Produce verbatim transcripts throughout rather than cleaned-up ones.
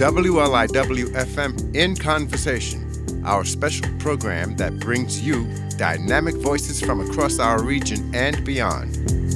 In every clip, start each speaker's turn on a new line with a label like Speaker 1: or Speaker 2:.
Speaker 1: W L I W F M In Conversation, our special program that brings you dynamic voices from across our region and beyond.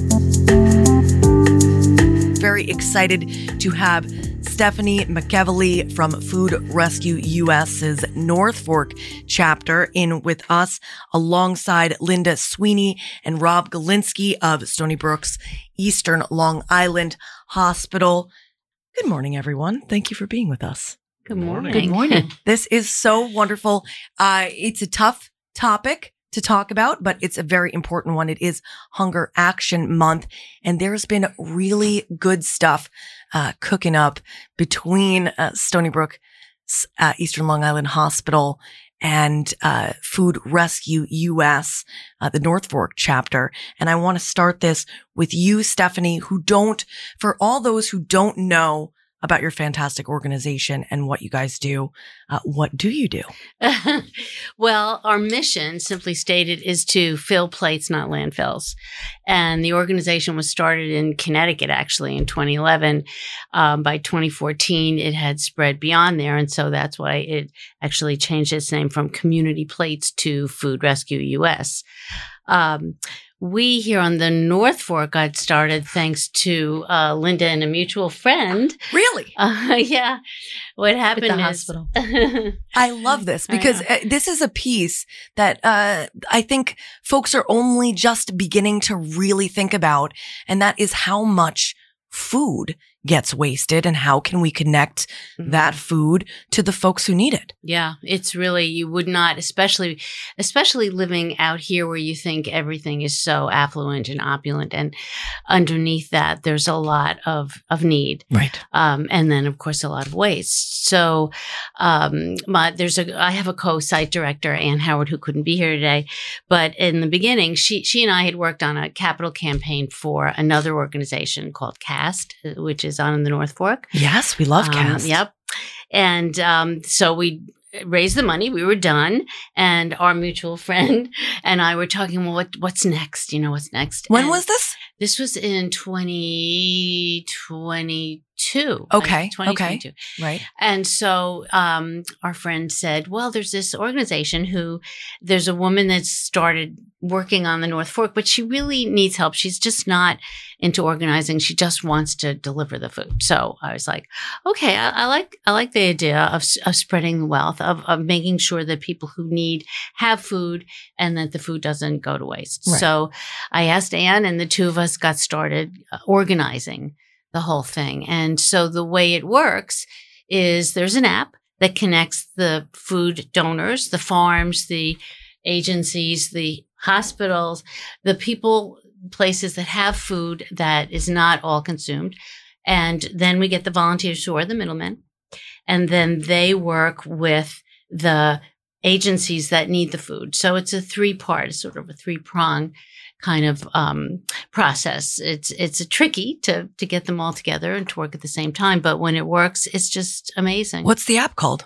Speaker 2: Very excited to have Stephanie McEvely from Food Rescue US's North Fork chapter in with us, alongside Linda Sweeney and Rob Galinsky of Stony Brook's Eastern Long Island Hospital. Good morning, everyone. Thank you for being with us.
Speaker 3: Good morning.
Speaker 2: Good morning. This is so wonderful. Uh, it's a tough topic to talk about, but it's a very important one. It is Hunger Action Month, and there's been really good stuff uh, cooking up between uh, Stony Brook, uh, Eastern Long Island Hospital, and uh, Food Rescue U S, uh, the North Fork chapter. And I want to start this with you, Stephanie, who don't, for all those who don't know about your fantastic organization and what you guys do. Uh, what do you do?
Speaker 3: Well, our mission, simply stated, is to fill plates, not landfills. And the organization was started in Connecticut, actually, in twenty eleven. Um, by twenty fourteen, it had spread beyond there. And so that's why it actually changed its name from Community Plates to Food Rescue U S. Um, We here on the North Fork got started thanks to uh, Linda and a mutual friend.
Speaker 2: Really?
Speaker 3: Uh, yeah. What happened
Speaker 2: With the
Speaker 3: is,
Speaker 2: hospital. I love this because uh, this is a piece that uh, I think folks are only just beginning to really think about, and that is how much food gets wasted and how can we connect mm-hmm. that food to the folks who need it.
Speaker 3: Yeah, it's really, you would not, especially, especially living out here where you think everything is so affluent and opulent, and underneath that, there's a lot of, of need.
Speaker 2: Right.
Speaker 3: Um, and then of course, a lot of waste. So, um, my, there's a, I have a co-site director, Ann Howard, who couldn't be here today, but in the beginning, she, she and I had worked on a capital campaign for another organization called CAST, which is on in the North Fork.
Speaker 2: Yes, we love
Speaker 3: um,
Speaker 2: CAST.
Speaker 3: Yep. And um, so we raised the money. We were done. And our mutual friend and I were talking, well, what, what's next? You know, what's next?
Speaker 2: When
Speaker 3: and
Speaker 2: was this?
Speaker 3: This was in twenty twenty-two.
Speaker 2: Okay.
Speaker 3: Like twenty twenty-two.
Speaker 2: Okay. Right.
Speaker 3: And so um, our friend said, well, there's this organization who, there's a woman that's started working on the North Fork, but she really needs help. She's just not into organizing. She just wants to deliver the food. So I was like, okay, I, I like, I like the idea of, of spreading the wealth, of, of making sure that people who need have food and that the food doesn't go to waste.
Speaker 2: Right.
Speaker 3: So I asked Ann, and the two of us got started organizing the whole thing. And so the way it works is there's an app that connects the food donors, the farms, the agencies, the hospitals, the people, places that have food that is not all consumed. And then we get the volunteers who are the middlemen. And then they work with the agencies that need the food. So it's a three-part, sort of a three-prong kind of um, process. It's it's a tricky to to get them all together and to work at the same time. But when it works, it's just amazing.
Speaker 2: What's the app called?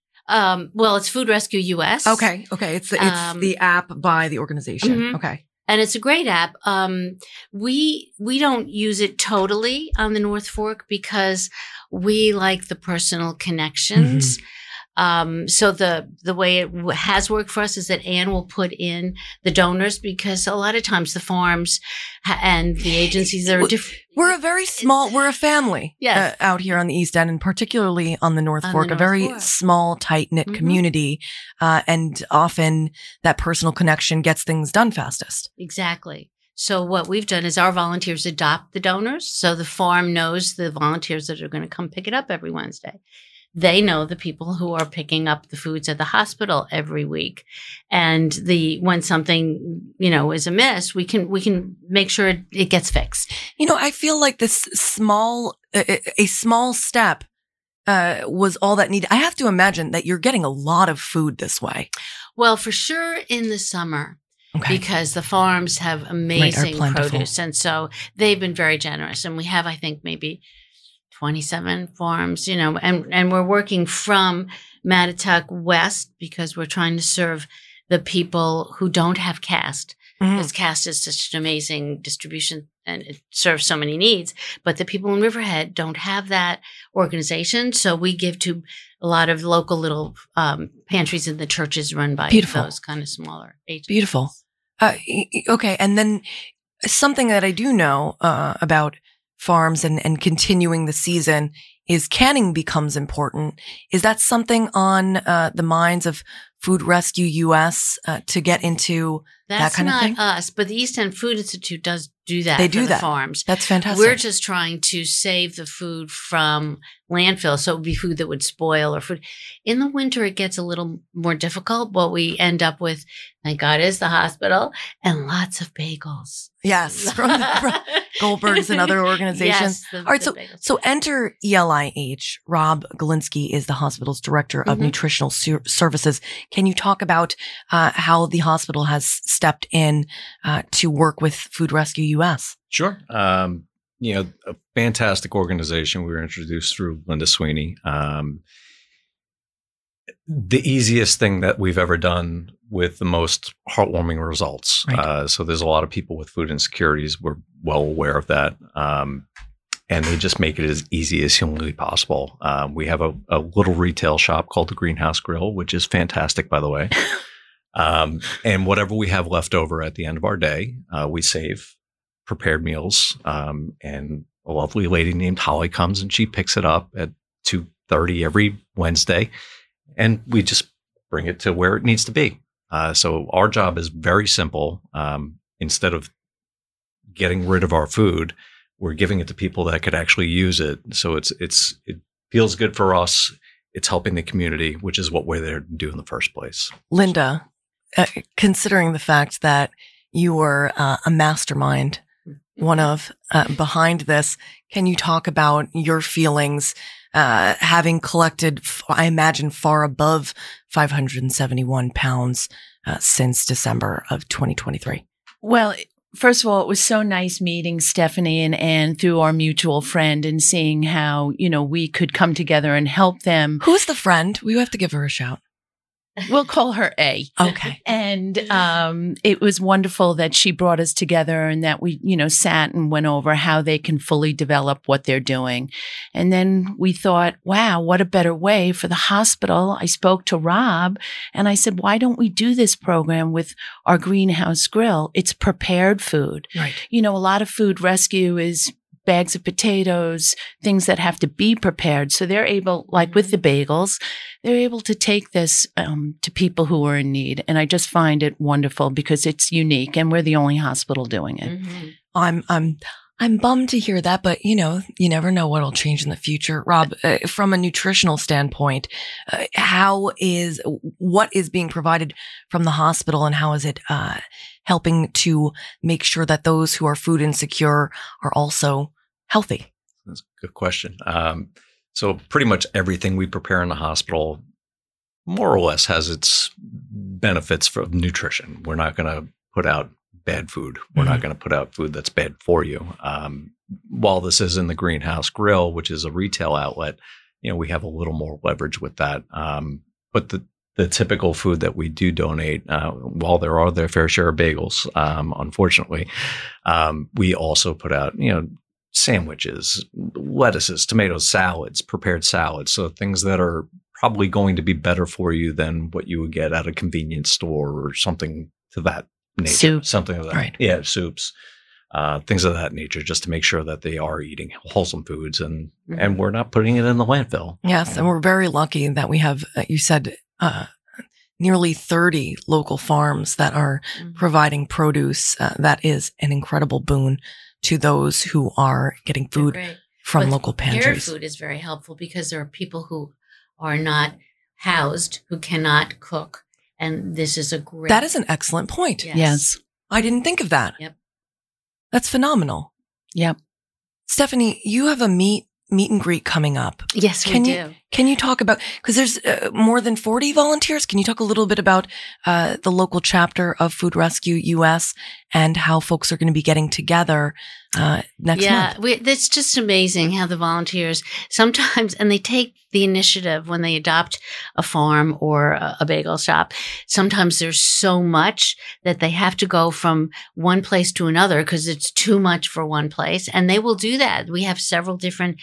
Speaker 3: Um, well, it's Food Rescue U S.
Speaker 2: Okay. Okay. It's the, it's
Speaker 3: Um,
Speaker 2: the app by the organization.
Speaker 3: Mhm.
Speaker 2: Okay.
Speaker 3: And it's a great app. Um, we we don't use it totally on the North Fork because we like the personal connections.
Speaker 2: Mm-hmm.
Speaker 3: Um, so the the way it w- has worked for us is that Ann will put in the donors, because a lot of times the farms ha- and the agencies are different.
Speaker 2: We're a very small, we're a family
Speaker 3: Yes.
Speaker 2: uh, out here on the East End, and particularly on the North
Speaker 3: On the
Speaker 2: Fork, a
Speaker 3: North
Speaker 2: very
Speaker 3: Fork.
Speaker 2: small, tight-knit
Speaker 3: Mhm.
Speaker 2: community. Uh, and often that personal connection gets things done fastest.
Speaker 3: Exactly. So what we've done is our volunteers adopt the donors. So the farm knows the volunteers that are going to come pick it up every Wednesday. They know the people who are picking up the foods at the hospital every week. And the, when something, you know, is amiss, we can, we can make sure it, it gets fixed.
Speaker 2: You know, I feel like this small, a, a small step uh, was all that needed. I have to imagine that you're getting a lot of food this way.
Speaker 3: Well, for sure in the summer.
Speaker 2: Okay.
Speaker 3: Because the farms have amazing
Speaker 2: plentiful.
Speaker 3: produce. And so they've been very generous. And we have, I think, maybe twenty-seven farms, you know, and, and we're working from Mattituck West because we're trying to serve the people who don't have caste.
Speaker 2: Mhm.
Speaker 3: Because Cast is such an amazing distribution and it serves so many needs. But the people in Riverhead don't have that organization. So we give to a lot of local little um, pantries in the churches run by
Speaker 2: Beautiful.
Speaker 3: those kind of smaller agencies.
Speaker 2: Beautiful. Uh, y- y- okay. And then something that I do know uh, about farms and, and continuing the season is canning becomes important. Is that something on uh, the minds of Food Rescue U S uh, to get into
Speaker 3: That's
Speaker 2: that kind
Speaker 3: not
Speaker 2: of thing?
Speaker 3: us, but the East End Food Institute does do that
Speaker 2: They
Speaker 3: for
Speaker 2: do
Speaker 3: the
Speaker 2: that.
Speaker 3: farms.
Speaker 2: That's fantastic.
Speaker 3: We're just trying to save the food from landfill. So it would be food that would spoil or food. In the winter, it gets a little more difficult. What we end up with, thank God, is the hospital and lots of bagels.
Speaker 2: yes, from, from Goldberg's and other organizations.
Speaker 3: Yes, the-
Speaker 2: All right,
Speaker 3: the
Speaker 2: so
Speaker 3: bagels.
Speaker 2: so enter E L I H. Rob Galinsky is the hospital's director of
Speaker 3: Mhm.
Speaker 2: nutritional ser- services. Can you talk about uh, how the hospital has stepped in uh, to work with Food Rescue U S?
Speaker 4: Sure. Um, you know, a fantastic organization. We were introduced through Linda Sweeney. Um, the easiest thing that we've ever done with the most heartwarming results.
Speaker 2: Right.
Speaker 4: Uh, so there's a lot of people with food insecurities. We're well aware of that. Um, and they just make it as easy as humanly possible. Um, we have a, a little retail shop called the Greenhouse Grill, which is fantastic, by the way. Um, and whatever we have left over at the end of our day, uh, we save prepared meals. Um, and a lovely lady named Holly comes and she picks it up at two thirty every Wednesday. And we just bring it to where it needs to be. Uh, so our job is very simple. Um, instead of getting rid of our food, we're giving it to people that could actually use it. So it's it's it feels good for us. It's helping the community, which is what we're there to do in the first place.
Speaker 2: Linda, uh, considering the fact that you were uh, a mastermind, one of uh, behind this, can you talk about your feelings uh, having collected, f- I imagine, far above five hundred seventy-one pounds uh, since December of twenty twenty-three?
Speaker 5: Well, first of all, it was so nice meeting Stephanie and Anne through our mutual friend and seeing how, you know, we could come together and help them.
Speaker 2: Who's the friend? We have to give her a shout.
Speaker 5: We'll call her A.
Speaker 2: Okay.
Speaker 5: And um, it was wonderful that she brought us together and that we, you know, sat and went over how they can fully develop what they're doing. And then we thought, wow, what a better way for the hospital. I spoke to Rob and I said, why don't we do this program with our Greenhouse Grill? It's prepared food.
Speaker 2: Right.
Speaker 5: You know, a lot of food rescue is bags of potatoes, things that have to be prepared. So they're able, like with the bagels, they're able to take this um, to people who are in need. And I just find it wonderful because it's unique and we're the only hospital doing it.
Speaker 3: Mhm.
Speaker 2: I'm I'm I'm bummed to hear that, but you know, you never know what'll change in the future. Rob, uh, from a nutritional standpoint, uh, how is what is being provided from the hospital, and how is it uh, helping to make sure that those who are food insecure are also healthy?
Speaker 4: That's a good question. Um, so pretty much everything we prepare in the hospital more or less has its benefits for nutrition. We're not going to put out bad food. We're
Speaker 2: Mhm.
Speaker 4: not going to put out food that's bad for you. Um, while this is in the Greenhouse Grill, which is a retail outlet, you know, we have a little more leverage with that. Um, but the the typical food that we do donate, uh, while there are their fair share of bagels, um, unfortunately, um, we also put out, you know, sandwiches, lettuces, tomatoes, salads, prepared salads. So things that are probably going to be better for you than what you would get at a convenience store or something to that nature.
Speaker 5: Soup.
Speaker 4: Something of that.
Speaker 2: Right.
Speaker 4: Yeah, soups, uh, things of that nature, just to make sure that they are eating wholesome foods and,
Speaker 3: Mhm.
Speaker 4: and we're not putting it in the landfill.
Speaker 2: Yes, and we're very lucky that we have, uh, you said, uh, nearly thirty local farms that are
Speaker 3: Mhm.
Speaker 2: providing produce. Uh, that is an incredible boon to those who are getting
Speaker 3: They're
Speaker 2: food
Speaker 3: great.
Speaker 2: from
Speaker 3: But
Speaker 2: local
Speaker 3: prepared
Speaker 2: pantries.
Speaker 3: food is very helpful because there are people who are not housed, who cannot cook. And this is a great.
Speaker 2: That is an excellent point.
Speaker 3: Yes.
Speaker 5: Yes.
Speaker 2: I didn't think of that.
Speaker 3: Yep.
Speaker 2: That's phenomenal.
Speaker 5: Yep.
Speaker 2: Stephanie, you have a meet meet and greet coming up.
Speaker 3: Yes,
Speaker 2: Can
Speaker 3: we
Speaker 2: you
Speaker 3: do.
Speaker 2: Can you talk about, because there's uh, more than forty volunteers. Can you talk a little bit about uh, the local chapter of Food Rescue U S and how folks are going to be getting together uh, next
Speaker 3: yeah,
Speaker 2: month?
Speaker 3: Yeah, it's just amazing how the volunteers sometimes, and they take the initiative when they adopt a farm or a, a bagel shop. Sometimes there's so much that they have to go from one place to another because it's too much for one place. And they will do that. We have several different,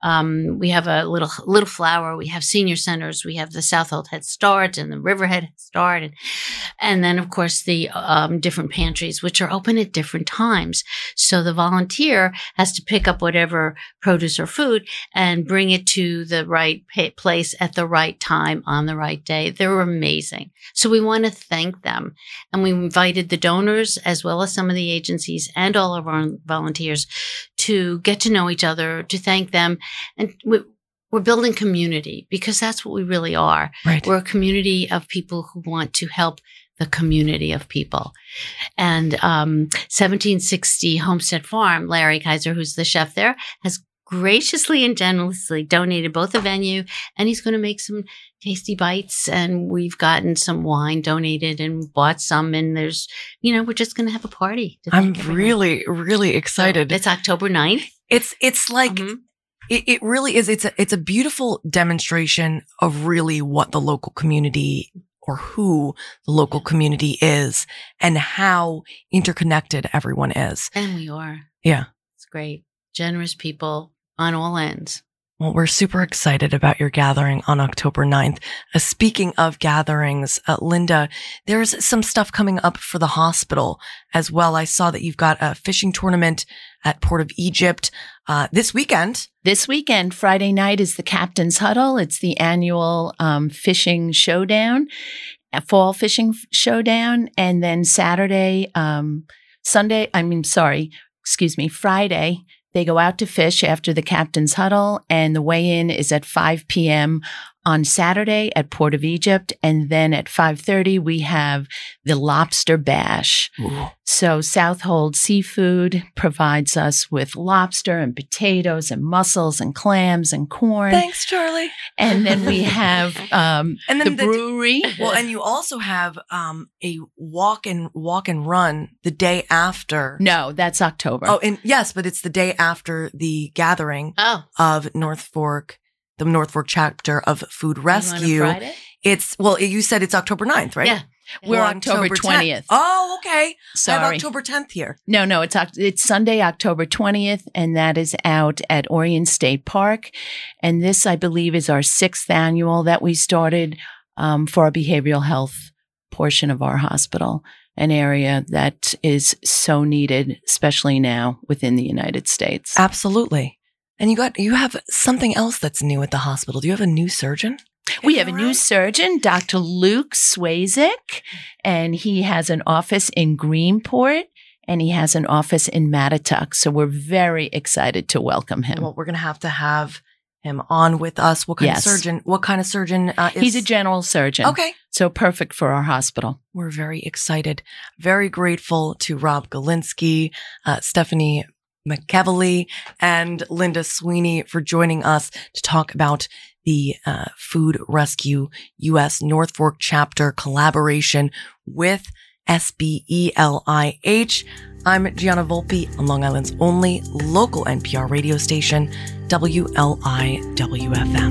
Speaker 3: um, we have a little, little flower. We have senior centers. We have the Southold Head Start and the Riverhead Head Start. And, and then of course the, um, different pantries, which are open at different times. So the volunteer has to pick up whatever produce or food and bring it to the right place at the right time on the right day. They're amazing. So we want to thank them. And we invited the donors as well as some of the agencies and all of our volunteers to get to know each other, to thank them. And we, we're building community because that's what we really are.
Speaker 2: Right.
Speaker 3: We're a community of people who want to help the community of people. And um, seventeen sixty Homestead Farm, Larry Kaiser, who's the chef there, has graciously and generously donated both the venue, and he's going to make some tasty bites. And we've gotten some wine donated and bought some. And there's, you know, we're just going to have a party.
Speaker 2: I'm really, really excited.
Speaker 3: So it's October ninth.
Speaker 2: It's it's like
Speaker 3: Mm-hmm.
Speaker 2: it, it really is. It's a it's a beautiful demonstration of really what the local community or who the local community is and how interconnected everyone is.
Speaker 3: And we are.
Speaker 2: Yeah.
Speaker 3: It's great. Generous people on all ends.
Speaker 2: Well, we're super excited about your gathering on October ninth. Uh, speaking of gatherings, uh, Linda, there's some stuff coming up for the hospital as well. I saw that you've got a fishing tournament at Port of Egypt uh, this weekend.
Speaker 5: This weekend, Friday night, is the Captain's Huddle. It's the annual um, fishing showdown, a fall fishing showdown. And then Saturday, um, Sunday, I mean, sorry, excuse me, Friday, they go out to fish after the Captain's Huddle, and the weigh-in is at five p.m. on Saturday at Port of Egypt. And then at five thirty, we have the Lobster Bash.
Speaker 2: Ooh.
Speaker 5: So Southold Seafood provides us with lobster and potatoes and mussels and clams and corn.
Speaker 2: Thanks, Charlie.
Speaker 5: And then we have um,
Speaker 2: And then
Speaker 5: the
Speaker 2: the-
Speaker 5: brewery.
Speaker 2: Well, and you also have um, a walk and walk and run the day after.
Speaker 5: No, that's October.
Speaker 2: Oh, and yes, but it's the day after the gathering
Speaker 3: Oh.
Speaker 2: of North Fork, the North Fork chapter of Food
Speaker 3: You want a
Speaker 2: Rescue.
Speaker 3: Friday?
Speaker 2: It's, well, you said it's October ninth, right?
Speaker 3: Yeah.
Speaker 5: We're
Speaker 2: Or
Speaker 5: October
Speaker 2: tenth.
Speaker 5: twentieth.
Speaker 2: Oh, okay. I have
Speaker 5: Sorry.
Speaker 2: October tenth here.
Speaker 5: No, no, it's Oct- it's Sunday, October twentieth, and that is out at Orion State Park. And this, I believe, is our sixth annual that we started um, for our behavioral health portion of our hospital, an area that is so needed, especially now within the United States.
Speaker 2: Absolutely. And you got, you have something else that's new at the hospital. Do you have a new surgeon?
Speaker 5: We have a new surgeon, Doctor Luke Swazik, and he has an office in Greenport, and he has an office in Mattituck. So we're very excited to welcome him.
Speaker 2: Well, we're going to have to have him on with us. What kind
Speaker 5: Yes.
Speaker 2: of surgeon, what kind of surgeon uh, is?
Speaker 5: He's a general surgeon.
Speaker 2: Okay.
Speaker 5: So perfect for our hospital.
Speaker 2: We're very excited. Very grateful to Rob Galinsky, uh, Stephanie McEvely, and Linda Sweeney for joining us to talk about the uh, Food Rescue U S North Fork chapter collaboration with S B E L I H. I'm Gianna Volpe on Long Island's only local N P R radio station, W L I W F M.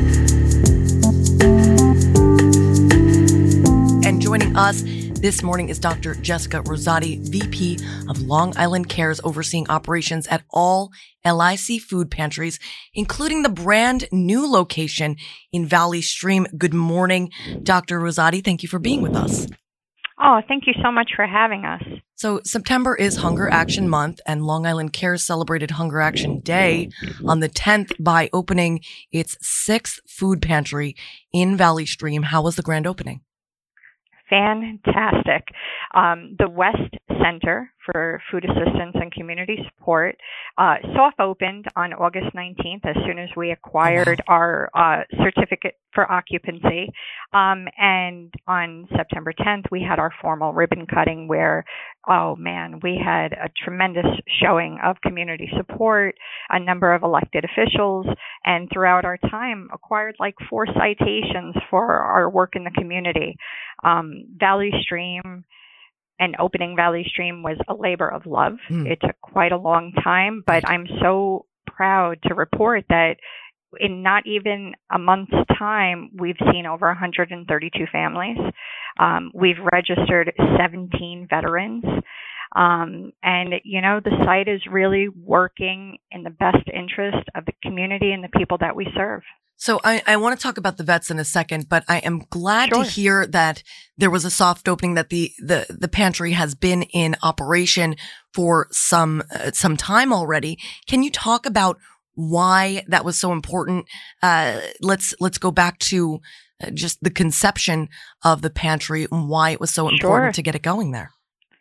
Speaker 2: And joining us this morning is Doctor Jessica Rosati, V P of Long Island Care's overseeing operations at all L I C food pantries, including the brand new location in Valley Stream. Good morning, Doctor Rosati. Thank you for being with us.
Speaker 6: Oh, thank you so much for having us.
Speaker 2: So September is Hunger Action Month, and Long Island Care celebrated Hunger Action Day on the tenth by opening its sixth food pantry in Valley Stream. How was the grand opening?
Speaker 6: Fantastic. Um, the West Center for food assistance and community support. Uh, soft opened on August nineteenth as soon as we acquired
Speaker 2: Oh, wow.
Speaker 6: our uh, certificate for occupancy. Um, and on September tenth, we had our formal ribbon cutting where, oh man, we had a tremendous showing of community support, a number of elected officials, and throughout our time acquired like four citations for our work in the community. Um, Valley Stream and opening Valley Stream was a labor of love.
Speaker 2: Mm.
Speaker 6: It took quite a long time, but
Speaker 2: Right.
Speaker 6: I'm so proud to report that in not even a month's time, we've seen over one hundred thirty-two families. Um, we've registered seventeen veterans. Um, and, you know, the site is really working in the best interest of the community and the people that we serve.
Speaker 2: So I, I want to talk about the vets in a second, but I am glad
Speaker 6: Sure.
Speaker 2: to hear that there was a soft opening, that the, the, the pantry has been in operation for some, uh, some time already. Can you talk about why that was so important? Uh, let's, let's go back to uh, just the conception of the pantry and why it was so important
Speaker 6: Sure.
Speaker 2: to get it going there.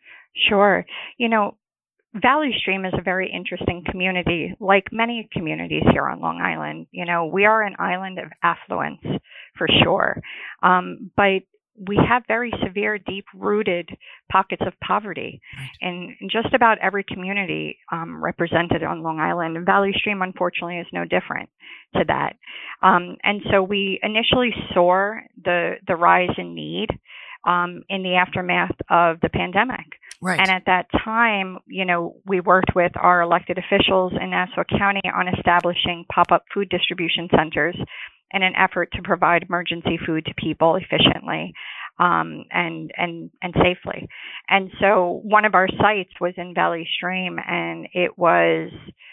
Speaker 6: Sure. You know, Valley Stream is a very interesting community, like many communities here on Long Island. You know, we are an island of affluence for sure, um, but we have very severe, deep-rooted pockets of poverty
Speaker 2: Right.
Speaker 6: in, in just about every community um, represented on Long Island. And Valley Stream, unfortunately, is no different to that. Um, and so we initially saw the the rise in need um, in the aftermath of the pandemic.
Speaker 2: Right.
Speaker 6: And at that time, you know, we worked with our elected officials in Nassau County on establishing pop-up food distribution centers in an effort to provide emergency food to people efficiently um, and and and safely. And so one of our sites was in Valley Stream, and it was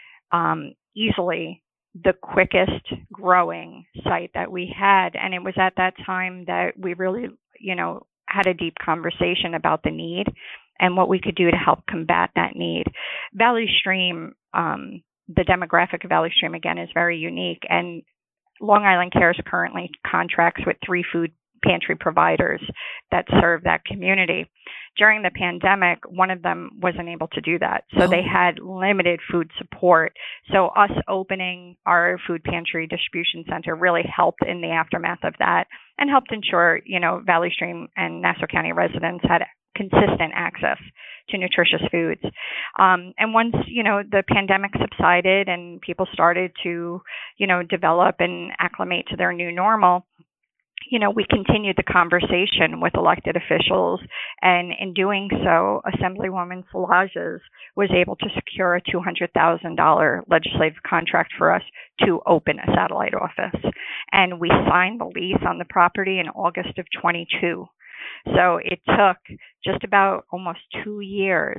Speaker 6: um, easily the quickest growing site that we had. And it was at that time that we really, you know, had a deep conversation about the need and what we could do to help combat that need. Valley Stream, um, the demographic of Valley Stream, again, is very unique. And Long Island Cares currently contracts with three food pantry providers that serve that community. During the pandemic, one of them wasn't able to do that. So
Speaker 2: Oh.
Speaker 6: they had limited food support. So us opening our food pantry distribution center really helped in the aftermath of that and helped ensure, you know, Valley Stream and Nassau County residents had consistent access to nutritious foods. Um, and once, you know, the pandemic subsided and people started to, you know, develop and acclimate to their new normal, you know, we continued the conversation with elected officials. And in doing so, Assemblywoman Szilagyi was able to secure a two hundred thousand dollars legislative contract for us to open a satellite office. And we signed the lease on the property in August of twenty-two. So it took just about almost two years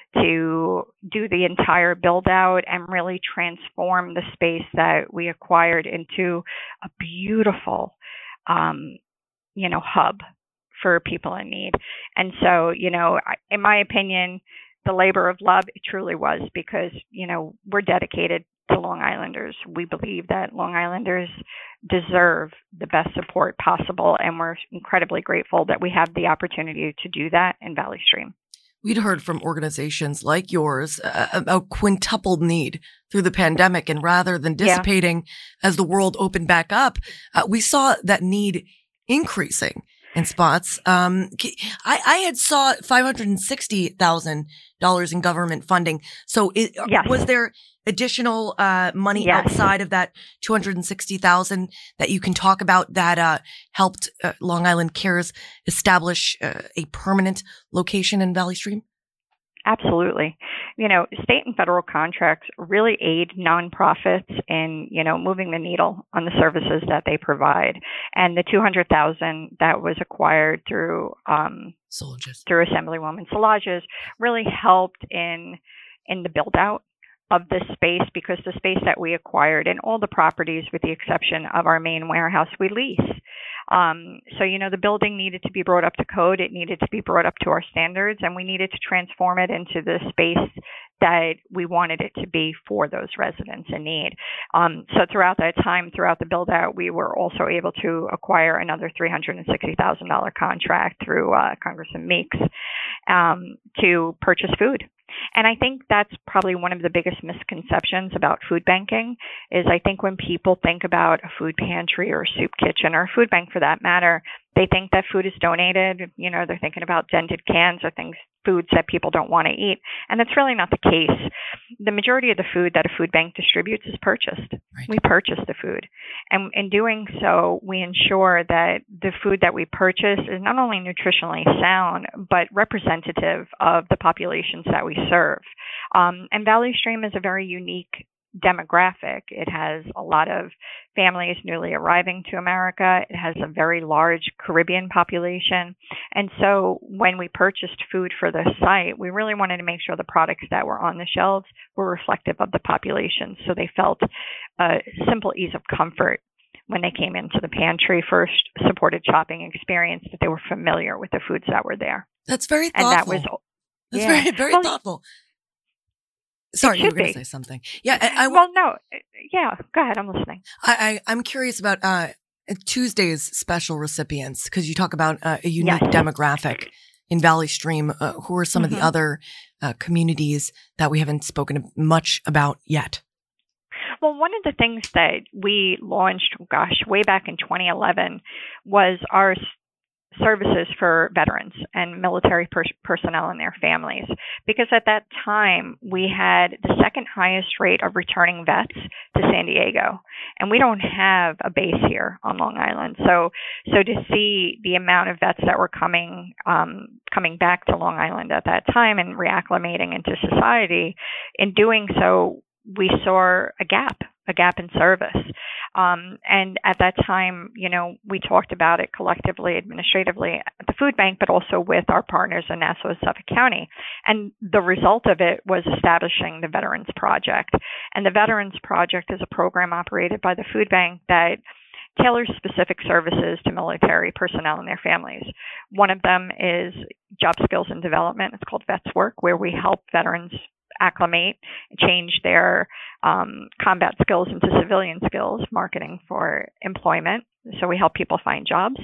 Speaker 6: to do the entire build out and really transform the space that we acquired into a beautiful, um, you know, hub for people in need. And so, you know, in my opinion, the labor of love, it truly was, because, you know, we're dedicated to Long Islanders. We believe that Long Islanders deserve the best support possible, and we're incredibly grateful that we have the opportunity to do that in Valley Stream.
Speaker 2: We'd heard from organizations like yours uh, a quintupled need through the pandemic, and rather than dissipating yeah. as the world opened back up, uh, we saw that need increasing in spots. Um, I, I had saw five hundred sixty thousand dollars in government funding. So it,
Speaker 6: yes.
Speaker 2: was there additional uh, money
Speaker 6: yes.
Speaker 2: outside of that two hundred sixty thousand dollars that you can talk about that uh, helped uh, Long Island Cares establish uh, a permanent location in Valley Stream?
Speaker 6: Absolutely. You know, state and federal contracts really aid nonprofits in, you know, moving the needle on the services that they provide. And the two hundred thousand dollars that was acquired through um,
Speaker 2: Szilagyi.
Speaker 6: through Assemblywoman Szilagyi really helped in in the build out of this space, because the space that we acquired and all the properties, with the exception of our main warehouse, we lease. Um, so, you know, the building needed to be brought up to code. It needed to be brought up to our standards, and we needed to transform it into the space that we wanted it to be for those residents in need. Um, so throughout that time, throughout the build out, we were also able to acquire another three hundred sixty thousand dollars contract through uh, Congressman Meeks um, to purchase food. And I think that's probably one of the biggest misconceptions about food banking is I think when people think about a food pantry or a soup kitchen or a food bank for that matter, they think that food is donated. You know, they're thinking about dented cans or things, foods that people don't want to eat. And that's really not the case. The majority of the food that a food bank distributes is purchased. Right. We purchase the food. And in doing so, we ensure that the food that we purchase is not only nutritionally sound, but representative of the populations that we serve. Um, and Valley Stream is a very unique demographic. It has a lot of families newly arriving to America. It has a very large Caribbean population. And so when we purchased food for the site, we really wanted to make sure the products that were on the shelves were reflective of the population. So they felt a simple ease of comfort when they came into the pantry first supported shopping experience, that they were familiar with the foods that were there.
Speaker 2: That's very thoughtful.
Speaker 6: And that was,
Speaker 2: That's
Speaker 6: yeah.
Speaker 2: very, very
Speaker 6: well,
Speaker 2: thoughtful. Sorry, you were going to say something. Yeah. I, I,
Speaker 6: well, no. Yeah. Go ahead. I'm listening.
Speaker 2: I, I, I'm curious about uh, Tuesday's special recipients, because you talk about uh, a unique
Speaker 6: yes.
Speaker 2: demographic in Valley Stream. Uh, who are some mm-hmm. of the other uh, communities that we haven't spoken much about yet?
Speaker 6: Well, one of the things that we launched, gosh, way back in twenty eleven was our services for veterans and military per- personnel and their families. Because at that time, we had the second highest rate of returning vets to San Diego. And we don't have a base here on Long Island. So so to see the amount of vets that were coming um, coming back to Long Island at that time and reacclimating into society, in doing so, we saw a gap, a gap in service. Um, and at that time, you know, we talked about it collectively, administratively at the food bank, but also with our partners in Nassau and Suffolk County. And the result of it was establishing the Veterans Project. And the Veterans Project is a program operated by the food bank that tailors specific services to military personnel and their families. One of them is job skills and development. It's called Vets Work, where we help veterans acclimate, change their um, combat skills into civilian skills, marketing for employment. So we help people find jobs.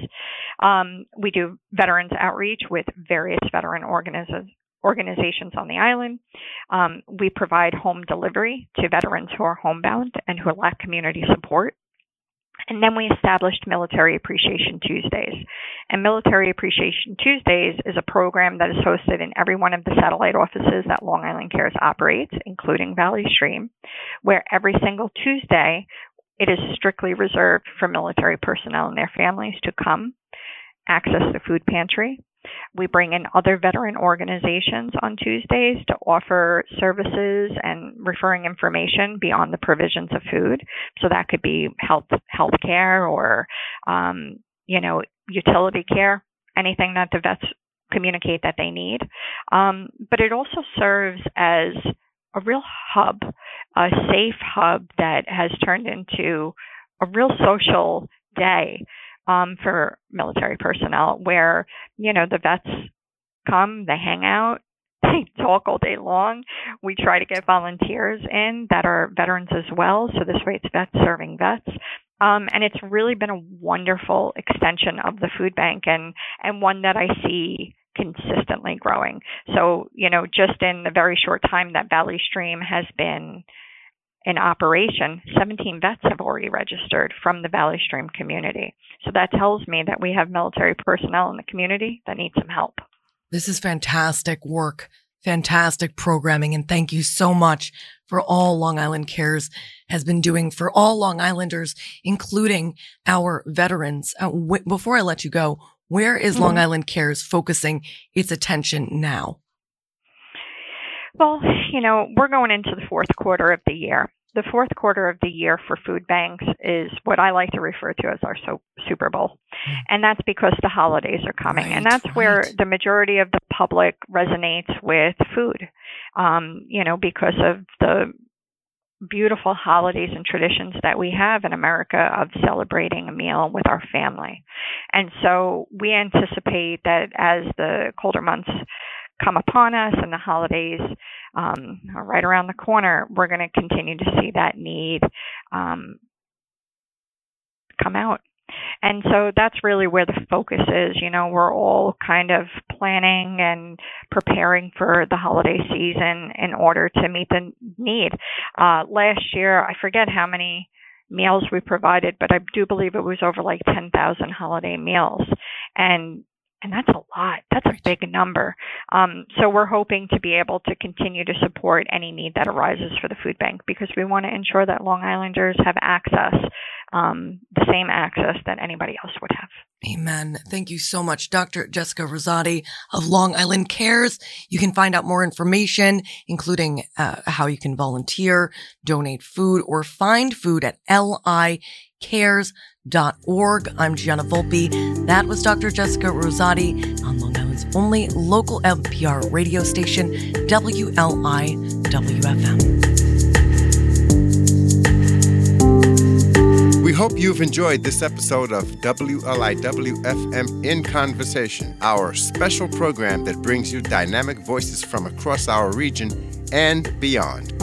Speaker 6: Um, we do veterans outreach with various veteran organizations. organizations on the island. Um, we provide home delivery to veterans who are homebound and who lack community support. And then we established Military Appreciation Tuesdays. And Military Appreciation Tuesdays is a program that is hosted in every one of the satellite offices that Long Island Cares operates, including Valley Stream, where every single Tuesday it is strictly reserved for military personnel and their families to come access the food pantry. We bring in other veteran organizations on Tuesdays to offer services and referring information beyond the provisions of food. So that could be health health care or, um, you know, utility care, anything that the vets communicate that they need. Um, but it also serves as a real hub, a safe hub that has turned into a real social day Um, for military personnel, where, you know, the vets come, they hang out, they talk all day long. We try to get volunteers in that are veterans as well. So this way it's vets serving vets. Um, and it's really been a wonderful extension of the food bank and, and one that I see consistently growing. So, you know, just in the very short time that Valley Stream has been in operation, seventeen vets have already registered from the Valley Stream community. So that tells me that we have military personnel in the community that need some help.
Speaker 2: This is fantastic work, fantastic programming, and thank you so much for all Long Island Cares has been doing for all Long Islanders, including our veterans. Uh, w- before I let you go, where is mm-hmm. Long Island Cares focusing its attention now?
Speaker 6: Well, you know, we're going into the fourth quarter of the year. The fourth quarter of the year for food banks is what I like to refer to as our so- Super Bowl. And that's because the holidays are coming. Right, and that's right. where the majority of the public resonates with food, um, you know, because of the beautiful holidays and traditions that we have in America of celebrating a meal with our family. And so we anticipate that as the colder months come upon us and the holidays um, are right around the corner, we're going to continue to see that need um, come out. And so that's really where the focus is. You know, we're all kind of planning and preparing for the holiday season in order to meet the need. Uh, last year, I forget how many meals we provided, but I do believe it was over like ten thousand holiday meals. And And that's a lot. That's a big number. Um, so we're hoping to be able to continue to support any need that arises for the food bank, because we want to ensure that Long Islanders have access, um, the same access that anybody else would have.
Speaker 2: Amen. Thank you so much, Doctor Jessica Rosati of Long Island Cares. You can find out more information, including uh, how you can volunteer, donate food, or find food at L I cares dot org. I'm Gianna Volpe. That was Doctor Jessica Rosati on Long Island's only local N P R radio station, W L I W F M.
Speaker 1: We hope you've enjoyed this episode of W L I W F M In Conversation, our special program that brings you dynamic voices from across our region and beyond.